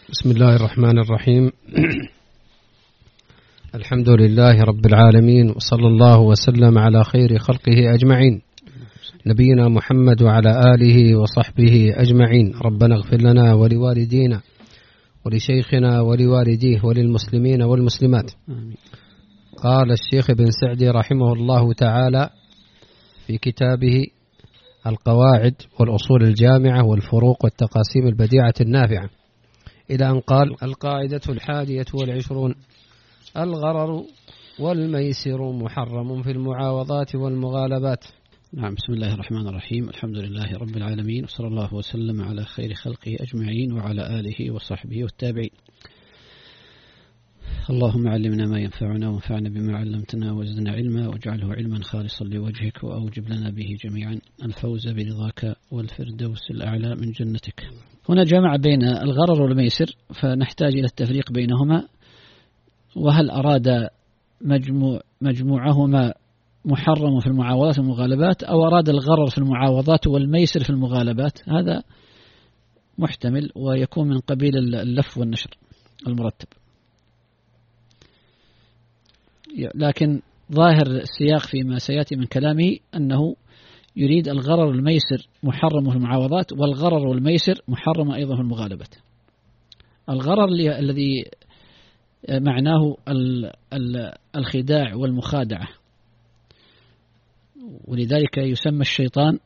بسم الله الرحمن الرحيم. الحمد لله رب العالمين، وصلى الله وسلم على خير خلقه أجمعين، نبينا محمد وعلى آله وصحبه أجمعين. ربنا اغفر لنا ولوالدينا ولشيخنا ولوالديه وللمسلمين والمسلمات. قال الشيخ ابن سعدي رحمه الله تعالى في كتابه القواعد والأصول الجامعة والفروق والتقاسيم البديعة النافعة إلى أن قال: القاعدة 21: الغرر والميسر محرم في المعاوضات والمغالبات. نعم. بسم الله الرحمن الرحيم. الحمد لله رب العالمين، وصلى الله وسلم على خير خلقه أجمعين وعلى آله وصحبه والتابعين. اللهم علمنا ما ينفعنا وانفعنا بما علمتنا وزدنا علما، واجعله علما خالصا لوجهك، وأوجب لنا به جميعا الفوز برضاك والفردوس الأعلى من جنتك. هنا جمع بين الغرر والميسر، فنحتاج إلى التفريق بينهما، وهل أراد مجموعهما محرم في المعاوضات والمغالبات، أو أراد الغرر في المعاوضات والميسر في المغالبات. هذا محتمل ويكون من قبيل اللف والنشر المرتب، لكن ظاهر السياق فيما سيأتي من كلامه أنه يريد الغرر والميسر محرم في المعاوضات، والغرر والميسر محرم أيضا في المغالبات. الغرر الذي معناه الخداع والمخادعة، ولذلك يسمى الشيطان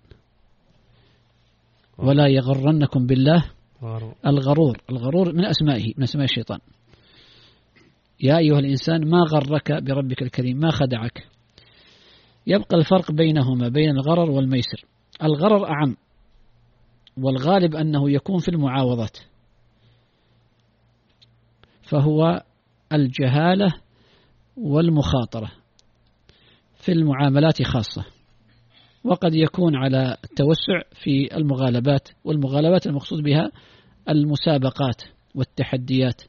ولا يغرنكم بالله الغرور. الغرور من أسمائه، من أسماء الشيطان. يا أيها الإنسان ما غرك بربك الكريم، ما خدعك. يبقى الفرق بينهما بين الغرر والميسر. الغرر أعم، والغالب أنه يكون في المعاوضات، فهو الجهالة والمخاطرة في المعاملات خاصة، وقد يكون على التوسع في المغالبات. والمغالبات المقصود بها المسابقات والتحديات،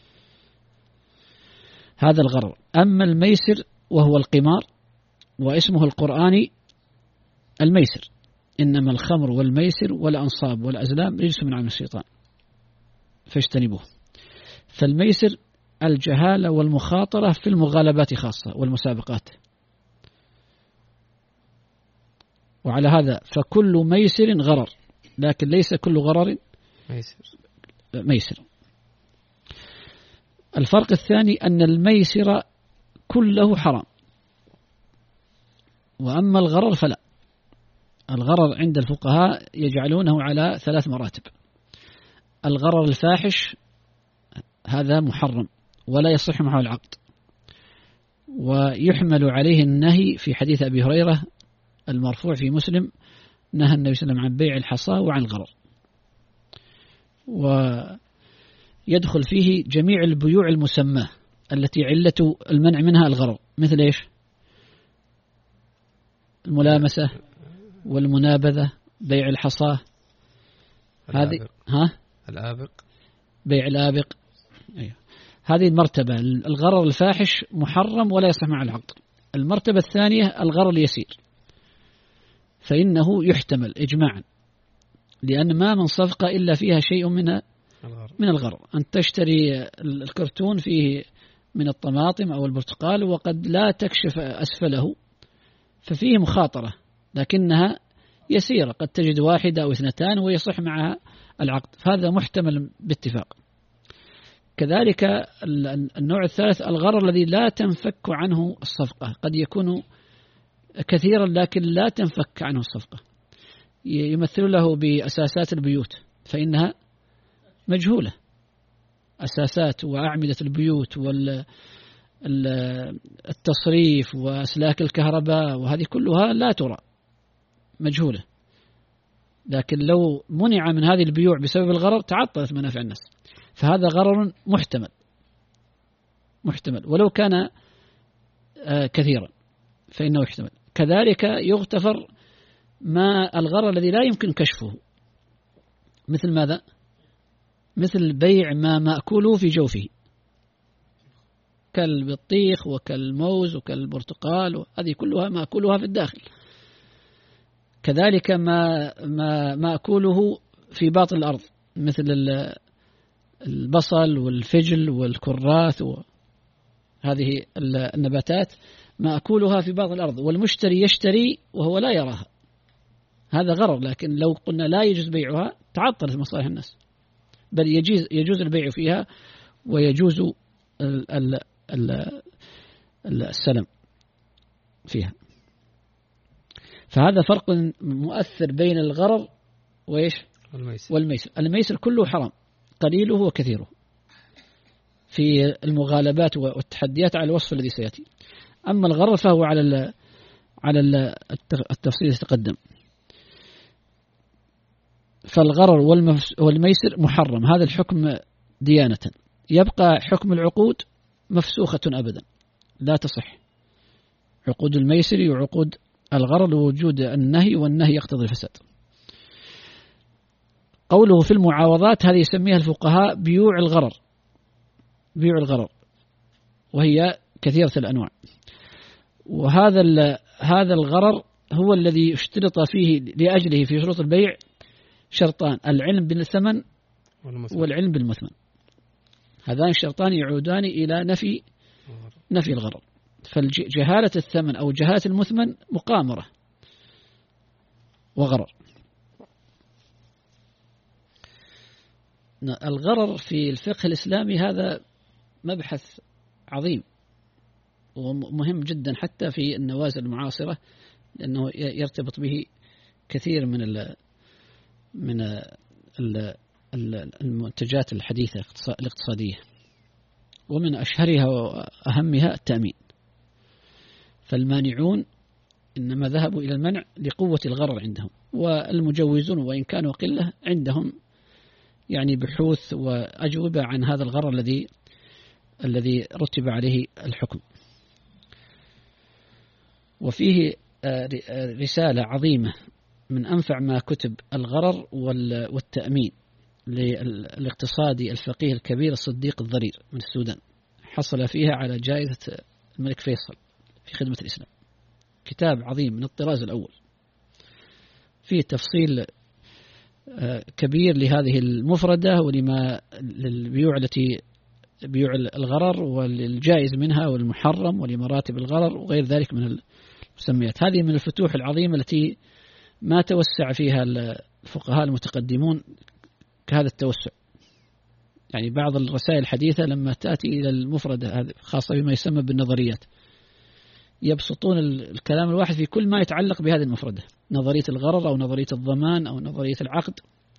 هذا الغرر. أما الميسر وهو القمار، واسمه القرآني الميسر: إنما الخمر والميسر والأنصاب والأزلام رجس من عمل الشيطان فاجتنبوه. فالميسر الجهالة والمخاطرة في المغالبات خاصة والمسابقات. وعلى هذا فكل ميسر غرر، لكن ليس كل غرر ميسر. الفرق الثاني أن الميسر كله حرام، وأما الغرر فلا. الغرر عند الفقهاء يجعلونه على 3 مراتب. الغرر الفاحش هذا محرم ولا يصح معه العقد، ويحمل عليه النهي في حديث أبي هريرة المرفوع في مسلم: نهى النبي صلى الله عليه وسلم عن بيع الحصى وعن الغرر. ويدخل فيه جميع البيوع المسماة التي علة المنع منها الغرر، مثل إيش؟ الملامسة والمنابذة، بيع الحصى، هذه الآبق، بيع الآبق. أيوه. هذه المرتبة. الغرر الفاحش محرم ولا يصح مع العقد. المرتبة الثانية الغرر اليسير، فإنه يحتمل إجماعا، لأن ما من صفقة إلا فيها شيء من الغرر. أن تشتري الكرتون فيه من الطماطم أو البرتقال وقد لا تكشف أسفله، ففيه مخاطرة لكنها يسيرة، قد تجد 1 أو 2 ويصح معها العقد، فهذا محتمل باتفاق. كذلك النوع الثالث الغرر الذي لا تنفك عنه الصفقة، قد يكون كثيرا لكن لا تنفك عنه الصفقة. يمثل له بأساسات البيوت، فإنها مجهولة. أساسات وأعمدة البيوت والتصريف وأسلاك الكهرباء، وهذه كلها لا ترى، مجهولة. لكن لو منع من هذه البيوع بسبب الغرر تعطلت منافع الناس، فهذا غرر محتمل ولو كان كثيرا فإنه يحتمل. كذلك يغتفر ما الغرر الذي لا يمكن كشفه، مثل ماذا؟ مثل بيع ما مأكوله في جوفه، كالبطيخ وكالموز وكالبرتقال، هذه كلها مأكولها في الداخل. كذلك ما مأكوله في باطن الأرض، مثل البصل والفجل والكراث وهذه النباتات مأكولها في بعض الأرض، والمشتري يشتري وهو لا يراها، هذا غرر. لكن لو قلنا لا يجوز بيعها تعطلت مصالح الناس، بل يجوز البيع فيها ويجوز السلم فيها. فهذا فرق مؤثر بين الغرر وإيش والميسر. الميسر كله حرام، قليله وكثيره، في المغالبات والتحديات على الوصف الذي سيأتي. أما الغرر فهو على التفصيل يتقدم. فالغرر والميسر محرم، هذا الحكم ديانة. يبقى حكم العقود مفسوخة أبدا، لا تصح عقود الميسر وعقود الغرر لوجود النهي، والنهي يقتضي الفساد. قوله في المعاوضات هذه يسميها الفقهاء بيوع الغرر، بيوع الغرر، وهي كثيرة الأنواع. هذا الغرر هو الذي اشترط فيه لأجله في شروط البيع شرطان: العلم بالثمن والعلم بالمثمن. هذان الشرطان يعودان إلى نفي الغرر. فجهالة الثمن أو جهالة المثمن مقامرة وغرر. الغرر في الفقه الإسلامي هذا مبحث عظيم ومهم جدا حتى في النوازل المعاصرة، لأنه يرتبط به كثير من المنتجات الحديثة الاقتصادية، ومن أشهرها وأهمها التأمين. فالمانعون إنما ذهبوا إلى المنع لقوة الغرر عندهم، والمجوزون وإن كانوا قلة عندهم يعني بحوث وأجوبة عن هذا الغرر الذي رتب عليه الحكم. وفيه رسالة عظيمة من أنفع ما كتب الغرر والتأمين للاقتصادي الفقيه الكبير الصديق الضرير من السودان، حصل فيها على جائزة الملك فيصل في خدمة الإسلام. كتاب عظيم من الطراز الأول، فيه تفصيل كبير لهذه المفردة للبيوع التي بيوع الغرر والجائز منها والمحرم ولمراتب الغرر وغير ذلك من المسميات. هذه من الفتوح العظيمة التي ما توسع فيها الفقهاء المتقدمون كهذا التوسع. يعني بعض الرسائل الحديثة لما تأتي إلى المفردة هذه خاصة بما يسمى بالنظريات يبسطون الكلام الواحد في كل ما يتعلق بهذه المفردة، نظرية الغرر أو نظرية الضمان أو نظرية العقد،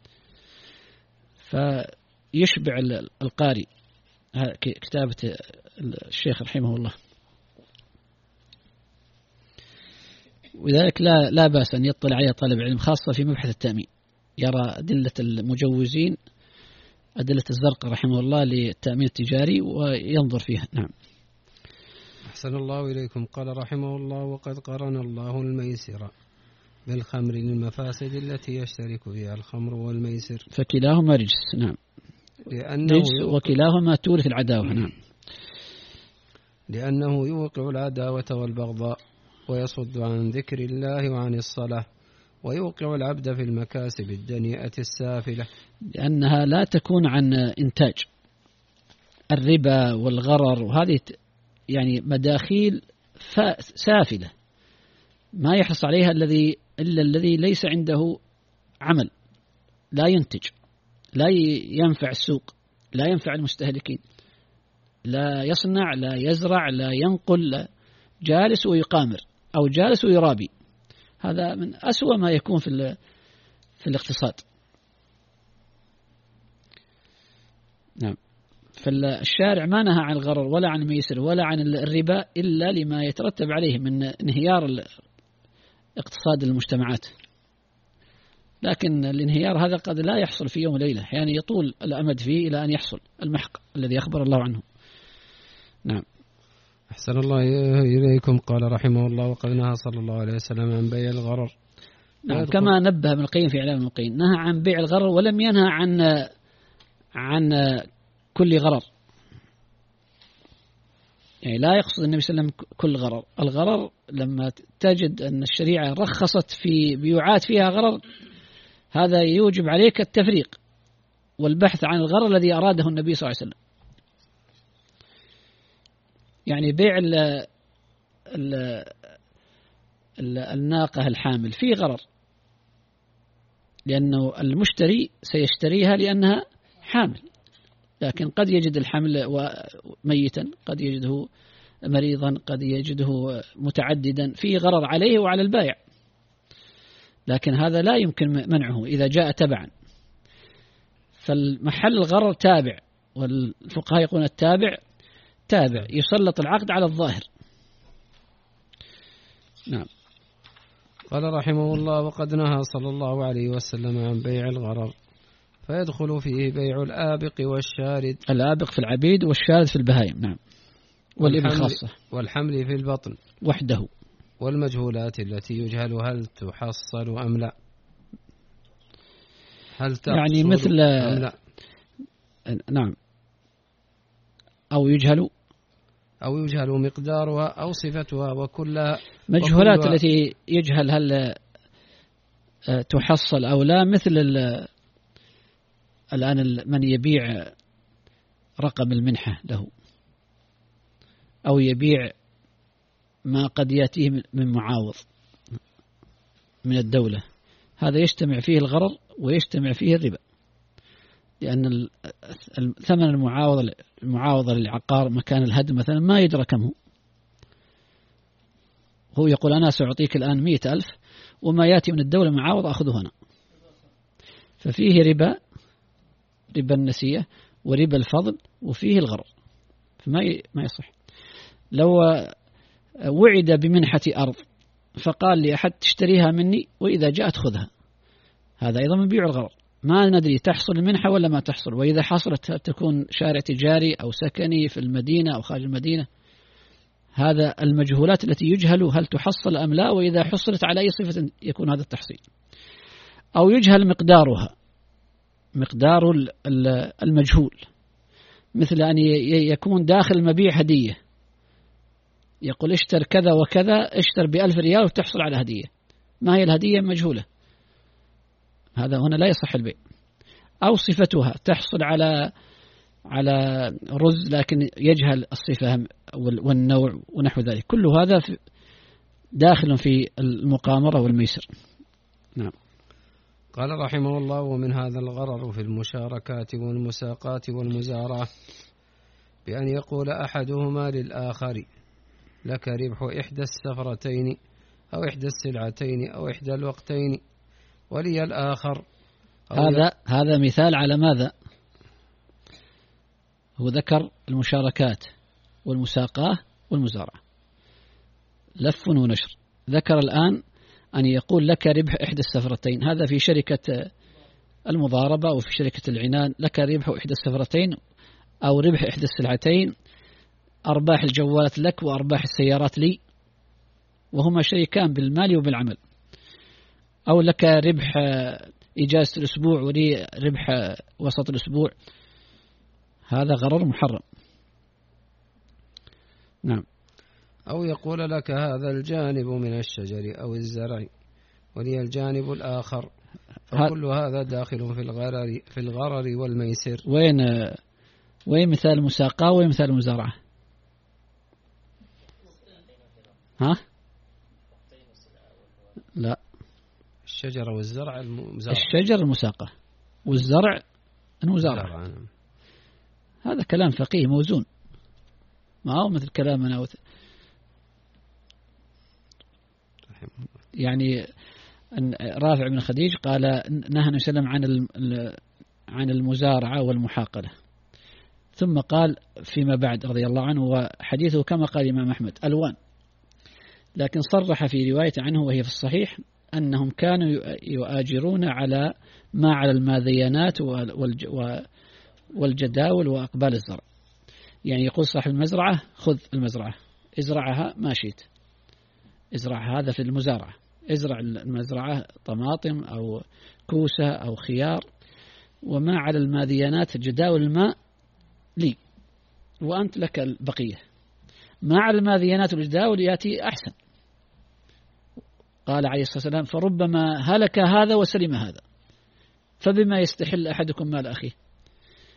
فيشبع القارئ كتابة الشيخ رحمه الله. وذلك لا بأس أن يطلع عليه طالب علم خاصة في مبحث التأمين، يرى أدلة المجوزين، أدلة الزرقاء رحمه الله للتأمين التجاري وينظر فيها. نعم. أحسن الله إليكم. قال رحمه الله: وقد قرن الله الميسر بالخمر للمفاسد التي يشترك فيها الخمر والميسر، فكلاهما رجس. نعم، رجس وكلاهما تورث العداوة. نعم، لأنه يوقع العداوة والبغضاء ويصد عن ذكر الله وعن الصلاة، ويوقع العبد في المكاسب الدنيئة السافلة، لأنها لا تكون عن إنتاج. الربا والغرر وهذه يعني مداخيل سافلة ما يحرص عليها إلا الذي ليس عنده عمل، لا ينتج، لا ينفع السوق، لا ينفع المستهلكين، لا يصنع، لا يزرع، لا ينقل، لا جالس ويقامر أو جالس ويرابي. هذا من أسوأ ما يكون في الاقتصاد. نعم. فالشارع ما نهى عن الغرر ولا عن الميسر ولا عن الربا إلا لما يترتب عليه من انهيار اقتصاد المجتمعات. لكن الانهيار هذا قد لا يحصل في يوم وليلة، يعني يطول الأمد فيه إلى أن يحصل المحق الذي أخبر الله عنه. نعم. أحسن الله إليكم. قال رحمه الله: وقد نهى صلى الله عليه وسلم عن بيع الغرر. نعم، كما نبه ابن القيم في إعلام الموقعين، نهى عن بيع الغرر ولم ينهى عن كل غرر. يعني لا يقصد النبي صلى الله عليه وسلم كل غرر. الغرر لما تجد أن الشريعة رخصت في بيوعات فيها غرر، هذا يوجب عليك التفريق والبحث عن الغرر الذي أراده النبي صلى الله عليه وسلم. يعني بيع الناقة الحامل فيه غرر، لأنه المشتري سيشتريها لأنها حامل، لكن قد يجد الحمل ميتا، قد يجده مريضا، قد يجده متعددا، فيه غرر عليه وعلى البائع، لكن هذا لا يمكن منعه إذا جاء تبعا. فالمحل الغرر تابع، والفقهاء يقولون التابع تابع يسلط العقد على الظاهر. نعم. قال رحمه الله: وقد نهى صلى الله عليه وسلم عن بيع الغرر، فيدخل فيه بيع الآبق والشارد. الآبق في العبيد والشارد في البهائم. نعم. والإبل خاصة. والحمل في البطن وحده. والمجهولات التي يجهل هل تحصل أم لا، هل تحصل يعني مثل أم لا. نعم. أو يجهل مقدارها أو صفتها وكلها. مجهولات التي يجهل هل تحصل أو لا، مثل الآن من يبيع رقم المنحة له، أو يبيع ما قد يأتيه من معاوض من الدولة، هذا يجتمع فيه الغرر ويجتمع فيه الربا، لأن ثمن المعاوضة للعقار مكان الهدم مثلا ما يدرى كم هو يقول أنا سأعطيك الآن 100,000 وما يأتي من الدولة معاوض أخذه أنا، ففيه ربا النسية وربا الفضل وفيه الغرر، فما يصح. لو وعد بمنحة أرض فقال لأحد تشتريها مني وإذا جاءت خذها، هذا أيضا من بيع الغرر، ما ندري تحصل المنحة ولا ما تحصل، وإذا حصلت تكون شارع تجاري أو سكني في المدينة أو خارج المدينة. هذا المجهولات التي يجهل هل تحصل أم لا، وإذا حصلت على أي صفة يكون هذا التحصيل. أو يجهل مقدار المجهول، مثل أن يكون داخل المبيع هدية، يقول اشتر كذا وكذا، اشتر ب1000 ريال وتحصل على هدية، ما هي الهدية مجهولة، هذا هنا لا يصح البيع. أو صفتها تحصل على رز لكن يجهل الصفة والنوع ونحو ذلك، كل هذا داخل في المقامرة والميسر. نعم. قال رحمه الله: ومن هذا الغرر في المشاركات والمساقات والمزارعة، بأن يقول أحدهما للآخر: لك ربح إحدى السفرتين أو إحدى السلعتين أو إحدى الوقتين، ولي الآخر. هذا مثال على ماذا؟ هو ذكر المشاركات والمساقات والمزارعة، لف ونشر. ذكر الآن أن يقول لك ربح إحدى السفرتين، هذا في شركة المضاربة أو في شركة العنان، لك ربح إحدى السفرتين أو ربح إحدى السلعتين، أرباح الجوالات لك وأرباح السيارات لي، وهما شريكان بالمال وبالعمل. أو لك ربح إجازة الأسبوع ولي ربح وسط الأسبوع، هذا غرر محرم. نعم. أو يقول لك هذا الجانب من الشجر أو الزرع ولي الجانب الآخر، فكل هذا داخل في الغرر والميسر. وين مثال المساقة وين مثال المزارعة؟ لا، الشجر والزرع المزارعة. الشجر المساقة والزرع المزارعة. هذا كلام فقيه موزون، ما هو مثل كلامنا يعني رافع بن خديج قال نهى النبي صلى الله عليه وسلم عن المزارعة والمحاقلة، ثم قال فيما بعد رضي الله عنه، وحديثه كما قال الإمام أحمد ألوان، لكن صرح في رواية عنه وهي في الصحيح أنهم كانوا يؤاجرون على ما على الماذيانات والجداول وأقبال الزرع. يعني يقول صاحب المزرعة خذ المزرعة ازرعها ما شئت، ازرعها، هذا في المزارعة، ازرع المزرعة طماطم أو كوسة أو خيار، وما على الماذيانات جداول الماء لي وأنت لك البقية، ما على الماذيانات والجداول يأتي أحسن. قال عليه الصلاة والسلام فربما هلك هذا وسلم هذا، فبما يستحل أحدكم مال أخيه،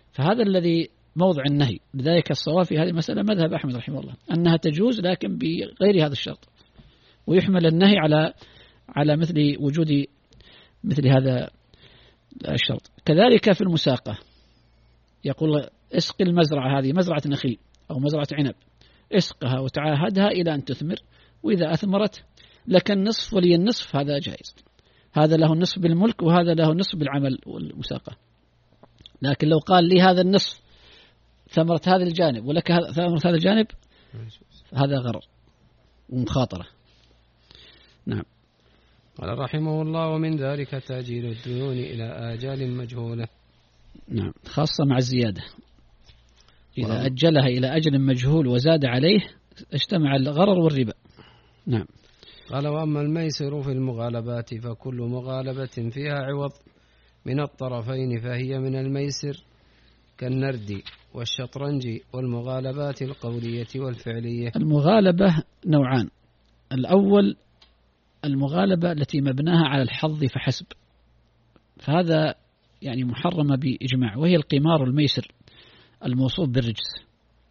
فهذا الذي موضع النهي. لذلك الصواب في هذه المسألة مذهب أحمد رحمه الله أنها تجوز لكن بغير هذا الشرط، ويحمل النهي على مثل وجود مثل هذا الشرط. كذلك في المساقة يقول اسق المزرعة، هذه مزرعة نخيل أو مزرعة عنب، اسقها وتعاهدها إلى أن تثمر، وإذا أثمرت لك النصف ولي النصف، هذا جائز. هذا له النصف بالملك وهذا له النصف بالعمل والمساقة. لكن لو قال لي هذا النصف ثمرة هذا الجانب ولك ثمرة هذا الجانب، هذا غرر ومخاطرة. نعم. قال رحمه الله: ومن ذلك تأجيل الديون إلى آجال مجهولة. نعم، خاصة مع الزيادة، إذا أجلها إلى أجل مجهول وزاد عليه اجتمع الغرر والربا. نعم. قال: وأما الميسر في المغالبات فكل مغالبة فيها عوض من الطرفين فهي من الميسر، كالنرد والشطرنج والمغالبات القولية والفعلية. المغالبة نوعان: الأول المغالبة التي مبناها على الحظ فحسب، فهذا يعني محرمة بإجماع، وهي القمار والميسر الموصوف بالرجس.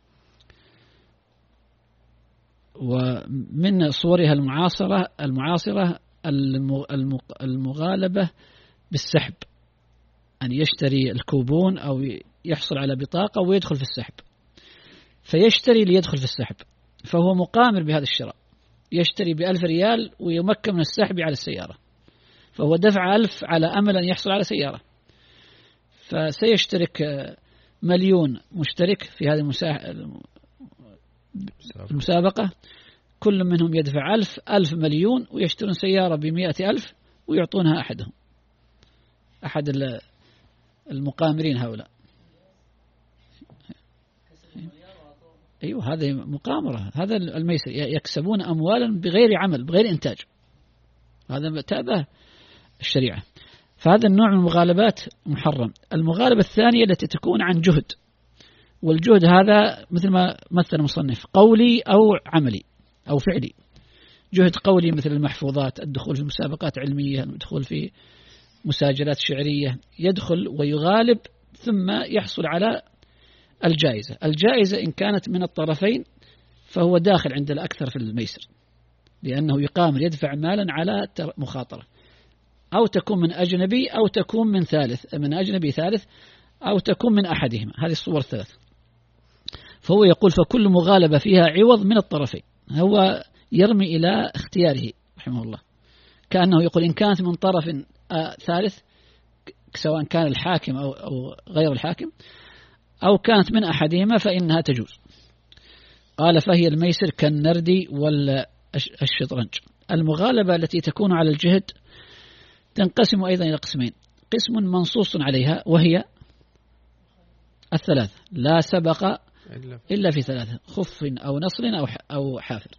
ومن صورها المعاصرة المغالبة بالسحب، أن يشتري الكوبون أو يحصل على بطاقة ويدخل في السحب، فيشتري ليدخل في السحب، فهو مقامر بهذا الشراء، يشتري ب1000 ريال ويمكن من السحب على السيارة، فهو دفع 1000 على أمل أن يحصل على سيارة، فسيشترك 1,000,000 مشترك في هذه المسابقة، كل منهم يدفع 1000 مليون ويشترون سيارة ب100,000 ويعطونها أحد المقامرين هؤلاء. أيوة، هذه مقامرة، هذا الميسر، يكسبون أموالا بغير عمل بغير إنتاج، هذا تابع الشريعة. فهذا النوع من المغالبات محرم. المغالبة الثانية التي تكون عن جهد، والجهد هذا مثل ما مثل المصنف قولي أو عملي أو فعلي. جهد قولي مثل المحفوظات، الدخول في مسابقات علمية، الدخول في مساجلات شعرية، يدخل ويغالب ثم يحصل على الجائزة. الجائزة إن كانت من الطرفين فهو داخل عند الأكثر في الميسر، لأنه يقامر يدفع مالا على مخاطرة، أو تكون من أجنبي أو تكون من أجنبي ثالث أو تكون من أحدهما، هذه الصور الثلاث. فهو يقول فكل مغالبة فيها عوض من الطرفين، هو يرمي إلى اختياره رحمه الله، كأنه يقول إن كانت من طرف ثالث سواء كان الحاكم أو غير الحاكم أو كانت من أحدهما فإنها تجوز. قال فهي الميسر كالنرد والشطرنج. المغالبة التي تكون على الجهد تنقسم أيضا إلى قسمين: قسم منصوص عليها وهي الثلاث، لا سبق إلا في ثلاثة: خف أو نصل أو حافر.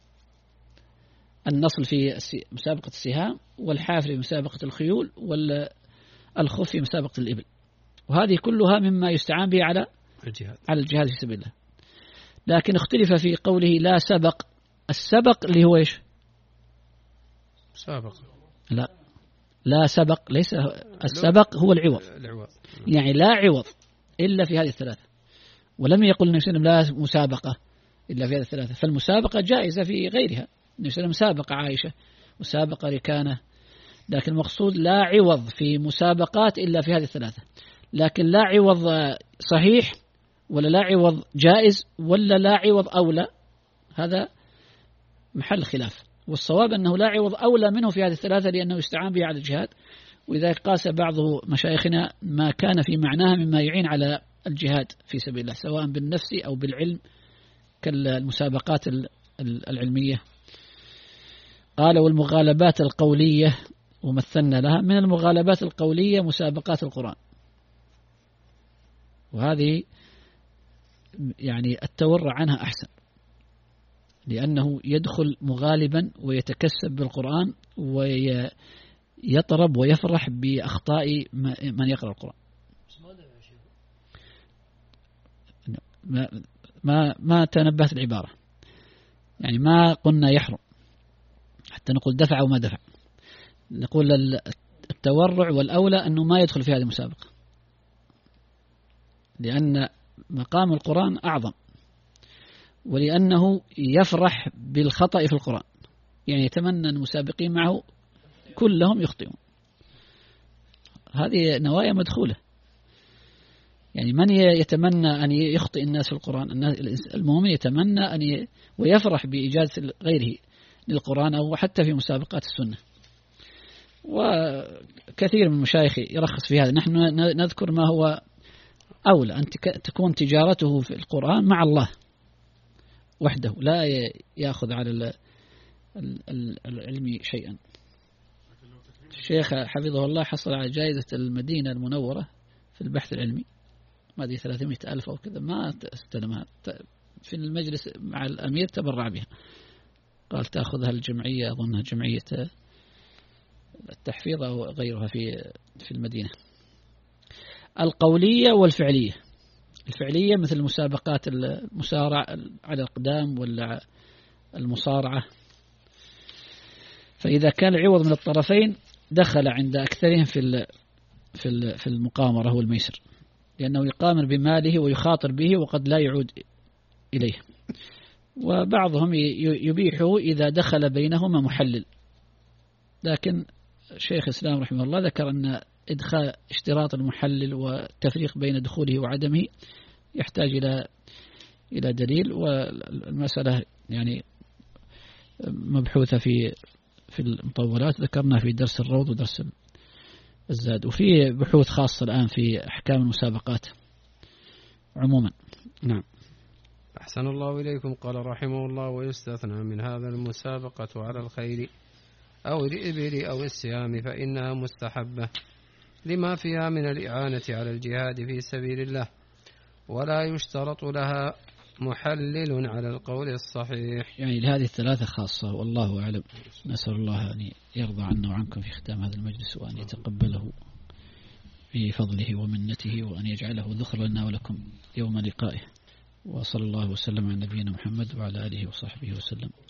النصل في مسابقة السهام، والحافر في مسابقة الخيول، والخف في مسابقة الإبل. وهذه كلها مما يستعان به على الجهاد في سبيل الله. لكن اختلف في قوله لا سبق. السبق اللي هو إيش؟ سابق. لا سبق، ليس السبق هو العوض. يعني لا عوض إلا في هذه الثلاثة. ولم يقل النبي صلى الله عليه وسلم لا مسابقة إلا في هذه الثلاثة، فالمسابقة جائزة في غيرها. النبي صلى الله عليه وسلم سابق عائشة وسابق ركانة، لكن المقصود لا عوض في مسابقات إلا في هذه الثلاثة. لكن لا عوض صحيح ولا لا عوض جائز ولا لا عوض أولى، هذا محل خلاف. والصواب أنه لا عوض أولى منه في هذه الثلاثة، لأنه يستعان به على الجهاد. وإذا قاس بعض مشايخنا ما كان في معناها مما يعين على الجهاد في سبيل الله، سواء بالنفس أو بالعلم كالمسابقات العلمية. قال والمغالبات القولية، ومثلنا لها من المغالبات القولية مسابقات القرآن، وهذه يعني التورع عنها أحسن، لأنه يدخل مغالبا ويتكسب بالقرآن ويطرب ويفرح بأخطاء من يقرأ القرآن. ما تنبهت العبارة، يعني ما قلنا يحرم حتى نقول دفع أو ما دفع، نقول التورع والأولى أنه ما يدخل في هذه المسابقة. لأن مقام القرآن أعظم، ولأنه يفرح بالخطأ في القرآن، يعني يتمنى المسابقين معه كلهم يخطئون. هذه نوايا مدخولة. يعني من يتمنى أن يخطئ الناس في القرآن؟ المؤمن يتمنى ويفرح بإجازة غيره للقرآن أو حتى في مسابقات السنة. وكثير من المشايخ يرخص في هذا. نحن نذكر ما هو أولى، أن تكون تجارته في القرآن مع الله وحده، لا يأخذ على العلم شيئا. الشيخ حفظه الله حصل على جائزة المدينة المنورة في البحث العلمي، ما أدري 300,000 أو كذا، ما استلمها في المجلس مع الأمير، تبرع بها، قال تأخذها الجمعية، أظنها جمعية التحفيظ أو غيرها في المدينة. القولية والفعلية. الفعلية مثل المسابقات المسارع على الأقدام ولا المصارعة، فإذا كان العوض من الطرفين دخل عند أكثرهم في المقامرة والميسر، لأنه يقامر بماله ويخاطر به وقد لا يعود إليه. وبعضهم يبيحه إذا دخل بينهما محلل، لكن شيخ الإسلام رحمه الله ذكر أن إدخال اشتراط المحلل والتفريق بين دخوله وعدمه يحتاج إلى دليل، والمسألة يعني مبحوثة في المطولات، ذكرنا في درس الروض ودرس الزاد، وفي بحوث خاصة الآن في أحكام المسابقات عموما. نعم. أحسن الله إليكم. قال رحمه الله: ويستثنى من هذا المسابقة على الخيل أو الإبل أو السهام، فإنها مستحبة لما فيها من الإعانة على الجهاد في سبيل الله، ولا يشترط لها محلل على القول الصحيح. يعني لهذه الثلاثة خاصة، والله أعلم. نسأل الله أن يرضى عنا وعنكم في ختام هذا المجلس، وأن يتقبله بفضله ومنته، وأن يجعله ذخر لنا ولكم يوم لقائه. وصلى الله وسلم على نبينا محمد وعلى آله وصحبه وسلم.